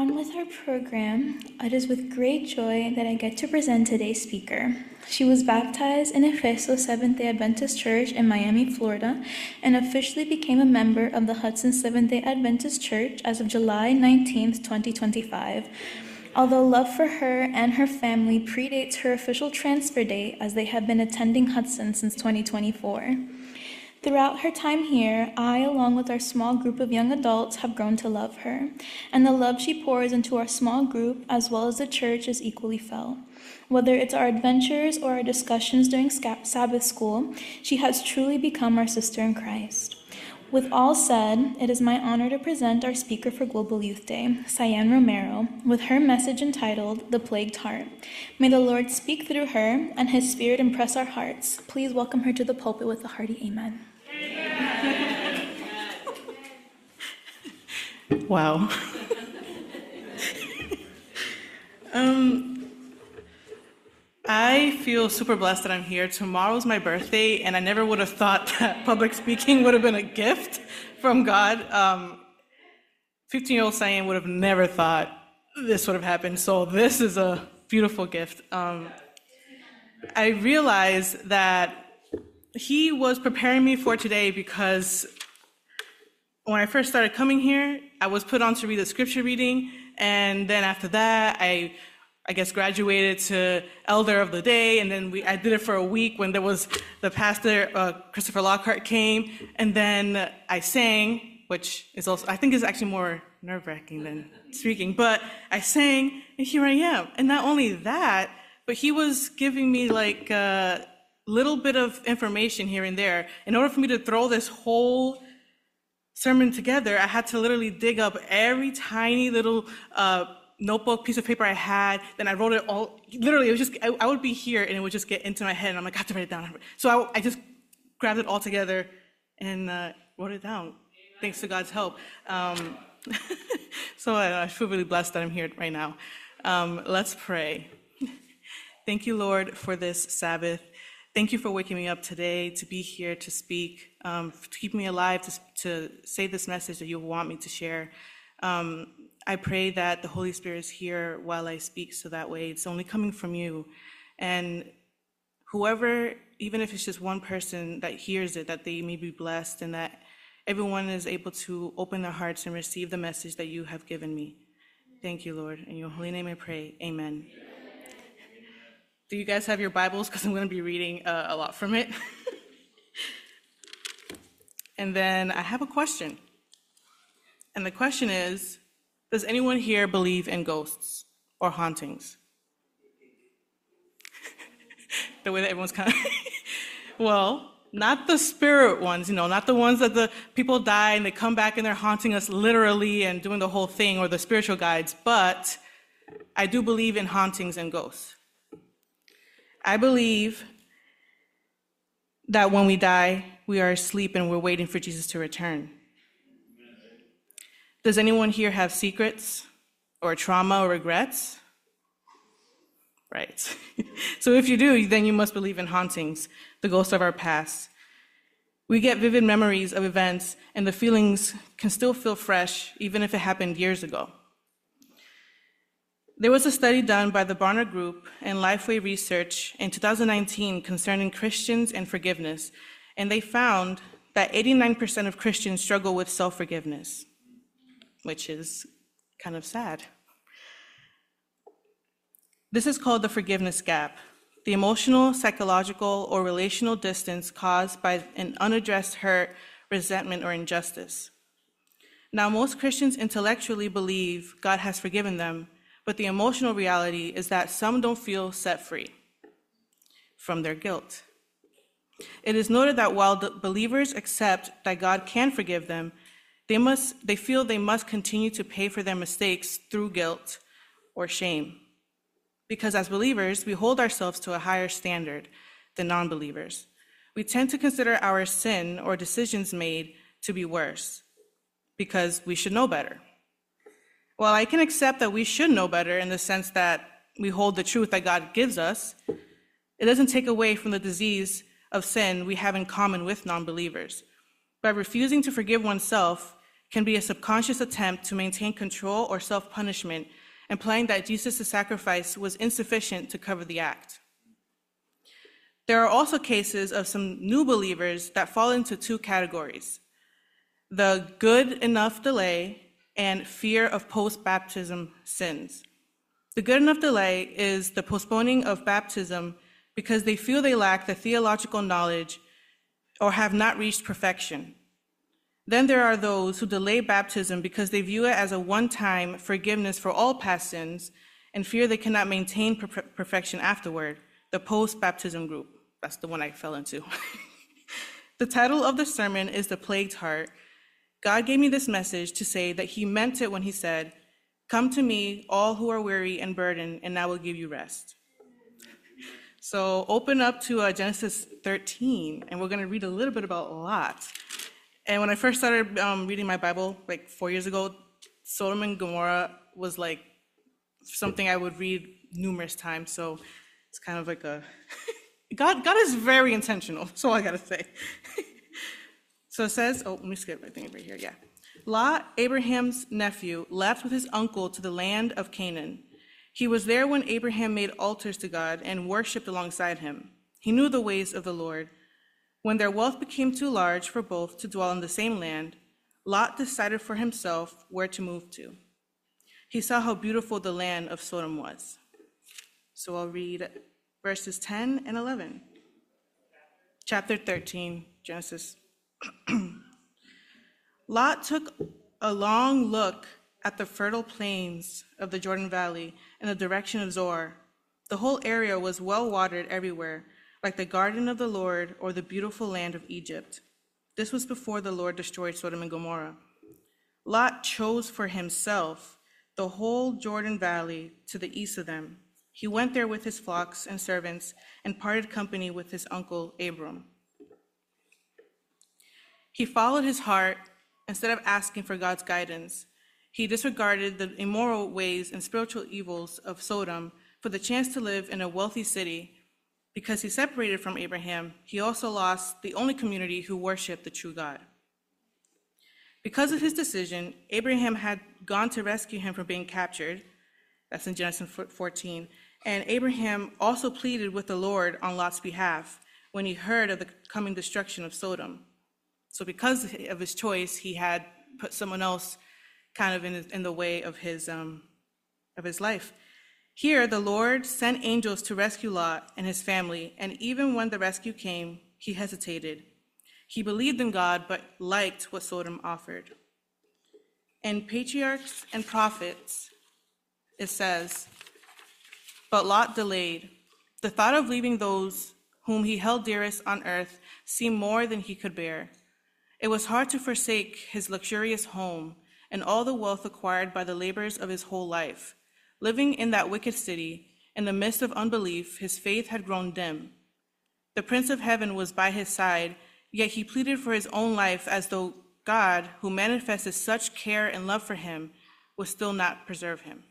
On with our program, it is with great joy that I get to present today's speaker. She was baptized in Efeso Seventh-day Adventist Church in Miami, Florida, and officially became a member of the Hudson Seventh-day Adventist Church as of July 19th, 2025. Although love for her and her family predates her official transfer date, as they have been attending Hudson since 2024. Throughout her time here, I, along with our small group of young adults, have grown to love her, and the love she pours into our small group, as well as the church, is equally felt. Whether it's our adventures or our discussions during Sabbath school, she has truly become our sister in Christ. With all said, it is my honor to present our speaker for Global Youth Day, Cyan Romero, with her message entitled, The Plagued Heart. May the Lord speak through her and His Spirit impress our hearts. Please welcome her to the pulpit with a hearty amen. Wow. I feel super blessed that I'm here. Tomorrow's my birthday, and I never would have thought that public speaking would have been a gift from God. 15-year-old Cyan would have never thought this would have happened, so this is a beautiful gift. I realized that He was preparing me for today because when I first started coming here, I was put on to read a scripture reading, and then after that, I guess graduated to elder of the day, and then I did it for a week when there was the pastor, Christopher Lockhart, came, and then I sang, which is also, I think is actually more nerve-wracking than speaking, but I sang, and here I am. And not only that, but he was giving me like a little bit of information here and there. In order for me to throw this whole sermon together, I had to literally dig up every tiny little notebook, piece of paper I had, then I wrote it all, literally, it was just, I would be here and it would just get into my head and I'm like, I have to write it down. So I just grabbed it all together and wrote it down, thanks to God's help. So I feel really blessed that I'm here right now. Let's pray. Thank you, Lord, for this Sabbath. Thank you for waking me up today to be here to speak, to keep me alive, to say this message that you want me to share. I pray that the Holy Spirit is here while I speak, so that way it's only coming from you. And whoever, even if it's just one person that hears it, that they may be blessed and that everyone is able to open their hearts and receive the message that you have given me. Thank you, Lord. In your holy name I pray, amen. Do you guys have your Bibles? Because I'm going to be reading a lot from it. And then I have a question. And the question is, does anyone here believe in ghosts or hauntings? The way that everyone's kind of, well, not the spirit ones, not the ones that the people die and they come back and they're haunting us literally and doing the whole thing, or the spiritual guides, but I do believe in hauntings and ghosts. I believe that when we die, we are asleep and we're waiting for Jesus to return. Does anyone here have secrets or trauma or regrets? Right. So if you do, then you must believe in hauntings, the ghosts of our past. We get vivid memories of events, and the feelings can still feel fresh, even if it happened years ago. There was a study done by the Barna Group and Lifeway Research in 2019 concerning Christians and forgiveness, and they found that 89% of Christians struggle with self-forgiveness, which is kind of sad. This is called the forgiveness gap, the emotional, psychological, or relational distance caused by an unaddressed hurt, resentment, or injustice. Now, most Christians intellectually believe God has forgiven them, but the emotional reality is that some don't feel set free from their guilt. It is noted that while the believers accept that God can forgive them, they feel they must continue to pay for their mistakes through guilt or shame. Because as believers, we hold ourselves to a higher standard than non-believers. We tend to consider our sin or decisions made to be worse because we should know better. While I can accept that we should know better in the sense that we hold the truth that God gives us, it doesn't take away from the disease of sin we have in common with non-believers. By refusing to forgive oneself can be a subconscious attempt to maintain control or self-punishment, implying that Jesus' sacrifice was insufficient to cover the act. There are also cases of some new believers that fall into two categories: the good enough delay and fear of post-baptism sins. The good enough delay is the postponing of baptism because they feel they lack the theological knowledge or have not reached perfection. Then there are those who delay baptism because they view it as a one-time forgiveness for all past sins and fear they cannot maintain perfection afterward, the post-baptism group. That's the one I fell into. The title of the sermon is The Plagued Heart. God gave me this message to say that he meant it when he said, "Come to me, all who are weary and burdened, and I will give you rest." So open up to Genesis 13, and we're going to read a little bit about Lot. And when I first started reading my Bible, like 4 years ago, Sodom and Gomorrah was like something I would read numerous times. So it's kind of like a, God is very intentional, that's all I gotta say. So it says, let me skip, I think right here, yeah. Lot, Abraham's nephew, left with his uncle to the land of Canaan. He was there when Abraham made altars to God and worshiped alongside him. He knew the ways of the Lord. When their wealth became too large for both to dwell in the same land, Lot decided for himself where to move to. He saw how beautiful the land of Sodom was. So I'll read verses 10 and 11. Chapter 13, Genesis. Lot took a long look at the fertile plains of the Jordan Valley in the direction of Zoar. The whole area was well watered everywhere, like the garden of the Lord or the beautiful land of Egypt. This was before the Lord destroyed Sodom and Gomorrah. Lot chose for himself the whole Jordan Valley to the east of them. He went there with his flocks and servants and parted company with his uncle Abram. He followed his heart instead of asking for God's guidance. He disregarded the immoral ways and spiritual evils of Sodom for the chance to live in a wealthy city. Because he separated from Abraham, he also lost the only community who worshiped the true God. Because of his decision, Abraham had gone to rescue him from being captured. That's in Genesis 14. And Abraham also pleaded with the Lord on Lot's behalf when he heard of the coming destruction of Sodom. So because of his choice, he had put someone else kind of in the way of his life. Here, the Lord sent angels to rescue Lot and his family, and even when the rescue came, he hesitated. He believed in God, but liked what Sodom offered. In Patriarchs and Prophets, it says, "But Lot delayed. The thought of leaving those whom he held dearest on earth seemed more than he could bear. It was hard to forsake his luxurious home and all the wealth acquired by the labors of his whole life. Living in that wicked city, in the midst of unbelief, his faith had grown dim. The Prince of Heaven was by his side, yet he pleaded for his own life as though God, who manifested such care and love for him, would still not preserve him.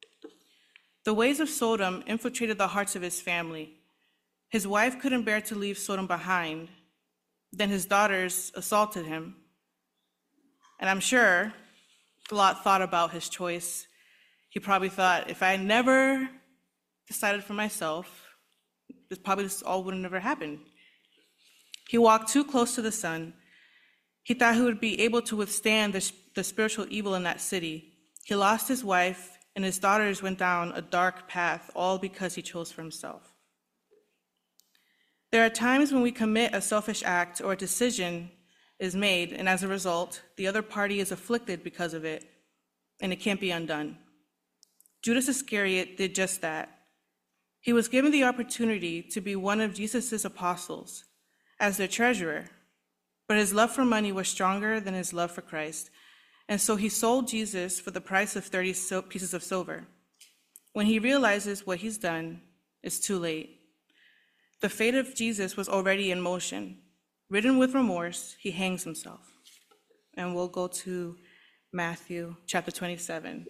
The ways of Sodom infiltrated the hearts of his family. His wife couldn't bear to leave Sodom behind. Then his daughters assaulted him. And I'm sure Lot thought about his choice. He probably thought, if I never decided for myself, this all would have never happened. He walked too close to the sun. He thought he would be able to withstand the spiritual evil in that city. He lost his wife, and his daughters went down a dark path, all because he chose for himself. There are times when we commit a selfish act or a decision is made, and as a result, the other party is afflicted because of it, and it can't be undone. Judas Iscariot did just that. He was given the opportunity to be one of Jesus' apostles as their treasurer, but his love for money was stronger than his love for Christ, and so he sold Jesus for the price of 30 pieces of silver. When he realizes what he's done, it's too late. The fate of Jesus was already in motion. Ridden with remorse, he hangs himself. And we'll go to Matthew chapter 27.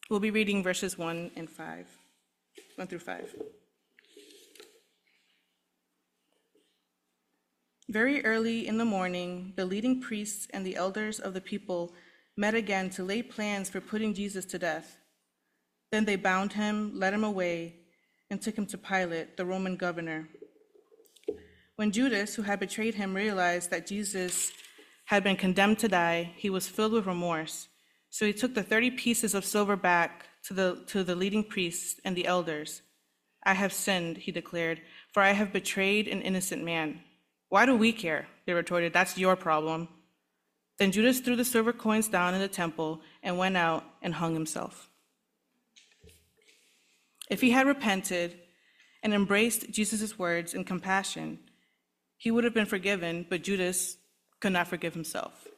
We'll be reading verses 1 through 5. Very early in the morning, the leading priests and the elders of the people met again to lay plans for putting Jesus to death. Then they bound him, led him away, and took him to Pilate, the Roman governor. When Judas, who had betrayed him, realized that Jesus had been condemned to die, he was filled with remorse. So he took the 30 pieces of silver back to the leading priests and the elders. "I have sinned," he declared, "for I have betrayed an innocent man." "Why do we care?" they retorted. "That's your problem." Then Judas threw the silver coins down in the temple and went out and hung himself. If he had repented and embraced Jesus' words in compassion, he would have been forgiven, but Judas could not forgive himself.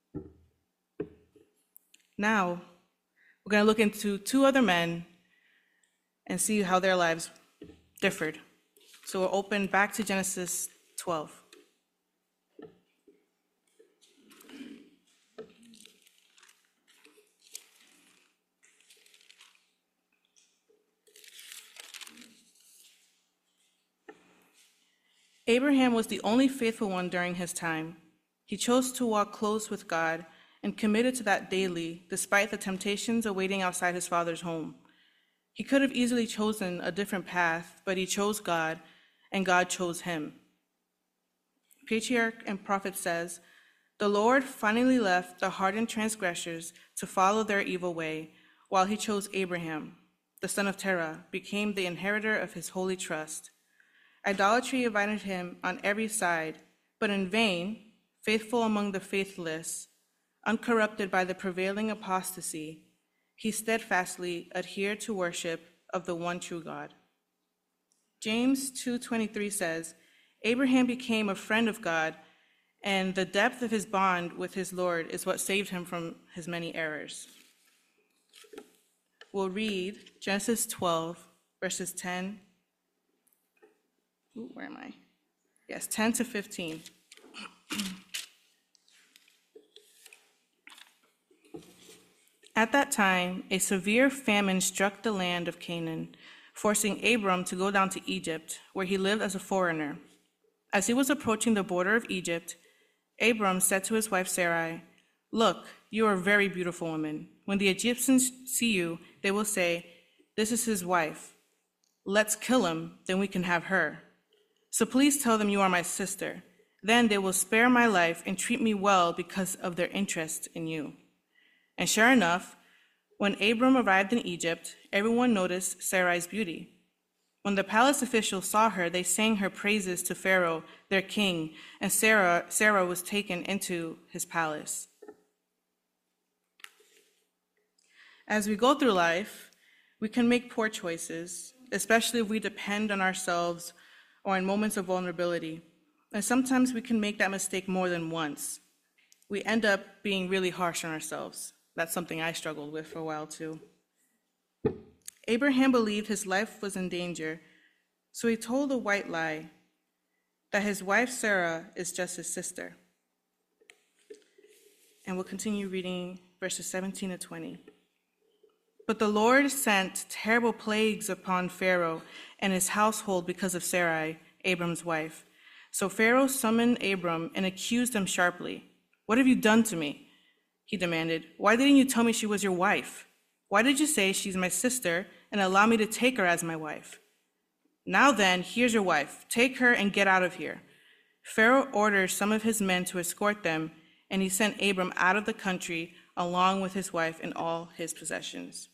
Now, we're going to look into two other men and see how their lives differed. So we'll open back to Genesis 12. Abraham was the only faithful one during his time. He chose to walk close with God and committed to that daily, despite the temptations awaiting outside his father's home. He could have easily chosen a different path, but he chose God, and God chose him. Patriarch and prophet says, "The Lord finally left the hardened transgressors to follow their evil way, while he chose Abraham, the son of Terah, became the inheritor of his holy trust. Idolatry invited him on every side, but in vain, faithful among the faithless, uncorrupted by the prevailing apostasy, he steadfastly adhered to worship of the one true God." James 2:23 says, "Abraham became a friend of God, and the depth of his bond with his Lord is what saved him from his many errors." We'll read Genesis 12, verses 10. Where am I? Yes, 10 to 15. At that time, a severe famine struck the land of Canaan, forcing Abram to go down to Egypt, where he lived as a foreigner. As he was approaching the border of Egypt, Abram said to his wife Sarai, "Look, you are a very beautiful woman. When the Egyptians see you, they will say, 'This is his wife.' Let's kill him, then we can have her. So please tell them you are my sister. Then they will spare my life and treat me well because of their interest in you." And sure enough, when Abram arrived in Egypt, everyone noticed Sarai's beauty. When the palace officials saw her, they sang her praises to Pharaoh, their king, and Sarah was taken into his palace. As we go through life, we can make poor choices, especially if we depend on ourselves or in moments of vulnerability. And sometimes we can make that mistake more than once. We end up being really harsh on ourselves. That's something I struggled with for a while too. Abraham believed his life was in danger, so he told a white lie that his wife Sarah is just his sister. And we'll continue reading verses 17 to 20. But the Lord sent terrible plagues upon Pharaoh and his household because of Sarai, Abram's wife. So Pharaoh summoned Abram and accused him sharply. "What have you done to me?" he demanded. "Why didn't you tell me she was your wife? Why did you say she's my sister and allow me to take her as my wife? Now then, here's your wife. Take her and get out of here." Pharaoh ordered some of his men to escort them, and he sent Abram out of the country along with his wife and all his possessions.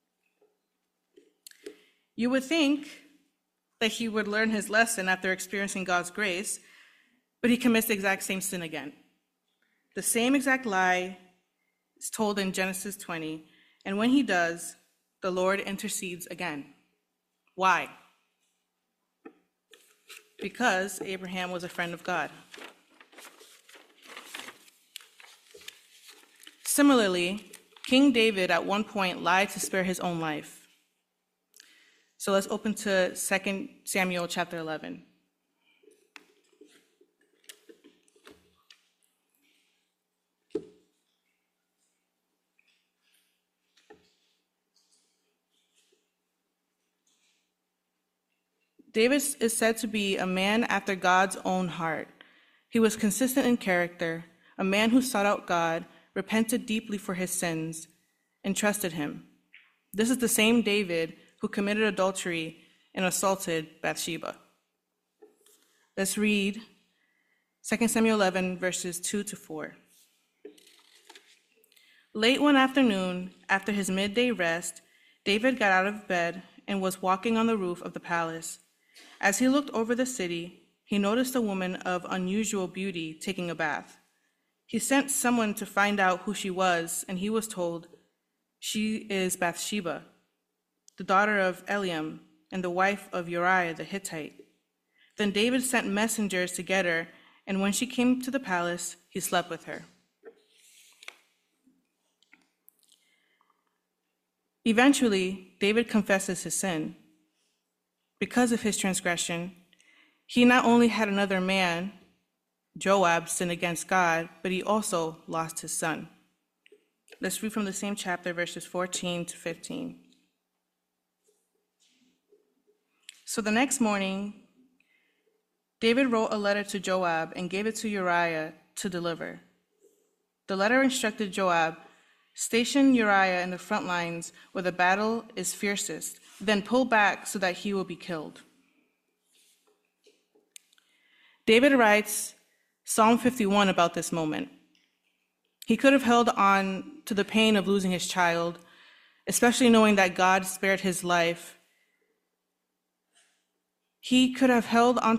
You would think that he would learn his lesson after experiencing God's grace, but he commits the exact same sin again. The same exact lie is told in Genesis 20, and when he does, the Lord intercedes again. Why? Because Abraham was a friend of God. Similarly, King David at one point lied to spare his own life. So let's open to 2 Samuel chapter 11. David is said to be a man after God's own heart. He was consistent in character, a man who sought out God, repented deeply for his sins, and trusted him. This is the same David who committed adultery and assaulted Bathsheba. Let's read 2 Samuel 11, verses 2-4. Late one afternoon, after his midday rest, David got out of bed and was walking on the roof of the palace. As he looked over the city, he noticed a woman of unusual beauty taking a bath. He sent someone to find out who she was, and he was told, "She is Bathsheba, the daughter of Eliam and the wife of Uriah the Hittite." Then David sent messengers to get her, and when she came to the palace, he slept with her. Eventually, David confesses his sin. Because of his transgression, he not only had another man, Joab, sin against God, but he also lost his son. Let's read from the same chapter, verses 14-15. So the next morning, David wrote a letter to Joab and gave it to Uriah to deliver. The letter instructed Joab, "Station Uriah in the front lines where the battle is fiercest, then pull back so that he will be killed." David writes Psalm 51 about this moment. He could have held on to the pain of losing his child, especially knowing that God spared his life. He could have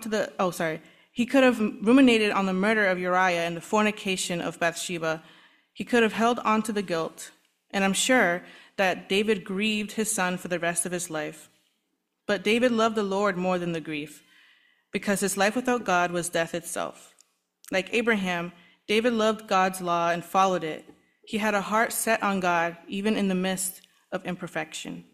ruminated on the murder of Uriah and the fornication of Bathsheba. He could have held on to the guilt, and I'm sure that David grieved his son for the rest of his life. But David loved the Lord more than the grief, because his life without God was death itself. Like Abraham, David loved God's law and followed it. He had a heart set on God, even in the midst of imperfection.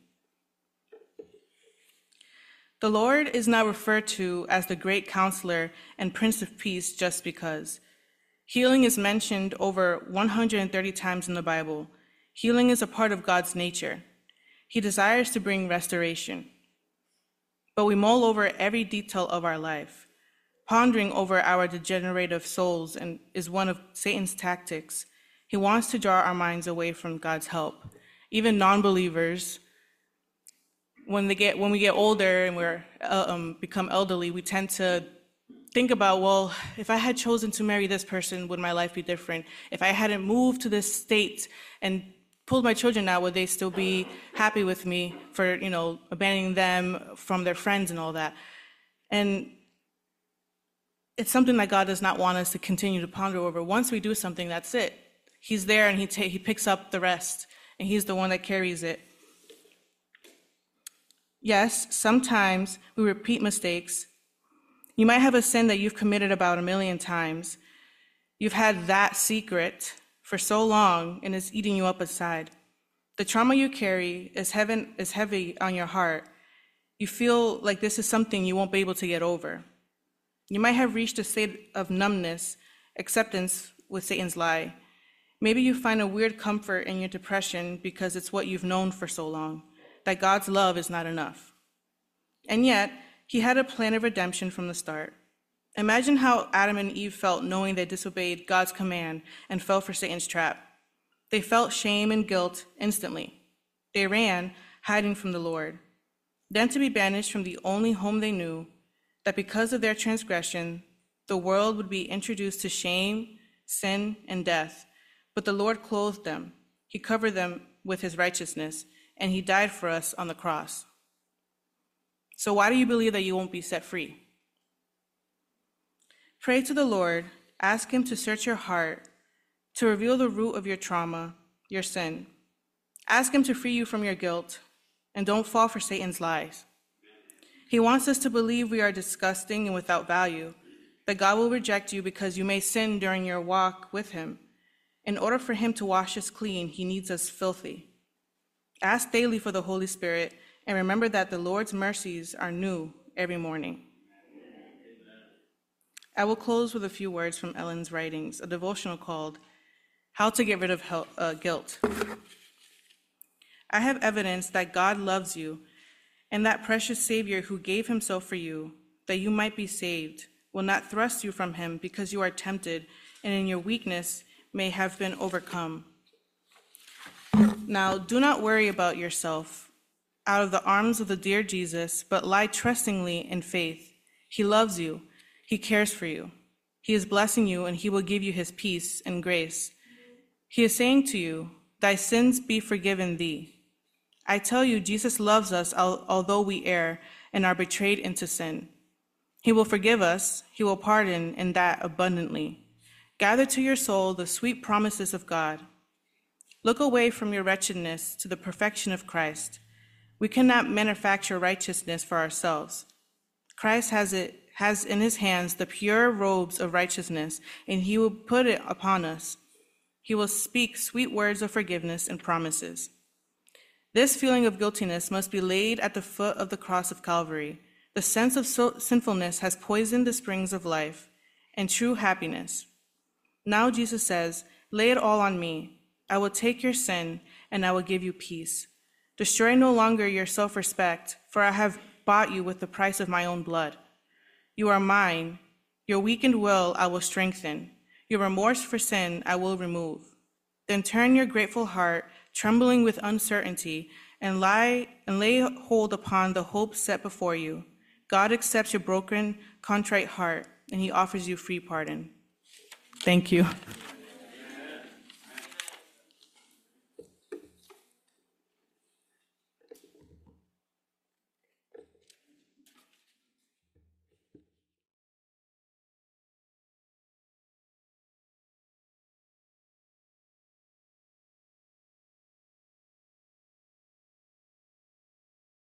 The Lord is now referred to as the great counselor and Prince of Peace just because. Healing is mentioned over 130 times in the Bible. Healing is a part of God's nature. He desires to bring restoration. But we mull over every detail of our life. Pondering over our degenerative souls is one of Satan's tactics. He wants to draw our minds away from God's help. Even non-believers, when we get older and we become elderly, we tend to think about, well, if I had chosen to marry this person, would my life be different? If I hadn't moved to this state and pulled my children out, would they still be happy with me for, abandoning them from their friends and all that? And it's something that God does not want us to continue to ponder over. Once we do something, that's it. He's there and he picks up the rest, and he's the one that carries it. Yes, sometimes we repeat mistakes. You might have a sin that you've committed about 1,000,000 times. You've had that secret for so long, and it's eating you up inside. The trauma you carry is heavy on your heart. You feel like this is something you won't be able to get over. You might have reached a state of numbness, acceptance with Satan's lie. Maybe you find a weird comfort in your depression because it's what you've known for so long, that God's love is not enough. And yet, he had a plan of redemption from the start. Imagine how Adam and Eve felt knowing they disobeyed God's command and fell for Satan's trap. They felt shame and guilt instantly. They ran, hiding from the Lord. Then to be banished from the only home they knew, that because of their transgression, the world would be introduced to shame, sin, and death. But the Lord clothed them. He covered them with his righteousness, and he died for us on the cross. So why do you believe that you won't be set free? Pray to the Lord, ask him to search your heart, to reveal the root of your trauma, your sin. Ask him to free you from your guilt, and don't fall for Satan's lies. He wants us to believe we are disgusting and without value, that God will reject you because you may sin during your walk with him. In order for him to wash us clean, he needs us filthy. Ask daily for the Holy Spirit, and remember that the Lord's mercies are new every morning. I will close with a few words from Ellen's writings, a devotional called How to Get Rid of Guilt. I have evidence that God loves you And that precious Savior who gave himself for you, that you might be saved, will not thrust you from him because you are tempted, and in your weakness may have been overcome. Now, do not worry about yourself out of the arms of the dear Jesus, but lie trustingly in faith. He loves you. He cares for you. He is blessing you, and he will give you his peace and grace. He is saying to you, thy sins be forgiven thee. I tell you, Jesus loves us although we err and are betrayed into sin. He will forgive us. He will pardon, and that abundantly. Gather to your soul the sweet promises of God. Look away from your wretchedness to the perfection of Christ. We cannot manufacture righteousness for ourselves. Christ has in his hands the pure robes of righteousness, and he will put it upon us. He will speak sweet words of forgiveness and promises. This feeling of guiltiness must be laid at the foot of the cross of Calvary. The sense of sinfulness has poisoned the springs of life and true happiness. Now Jesus says, lay it all on me. I will take your sin, and I will give you peace. Destroy no longer your self-respect, for I have bought you with the price of my own blood. You are mine. Your weakened will I will strengthen. Your remorse for sin I will remove. Then turn your grateful heart, trembling with uncertainty, and lay hold upon the hope set before you. God accepts your broken, contrite heart, and he offers you free pardon. Thank you.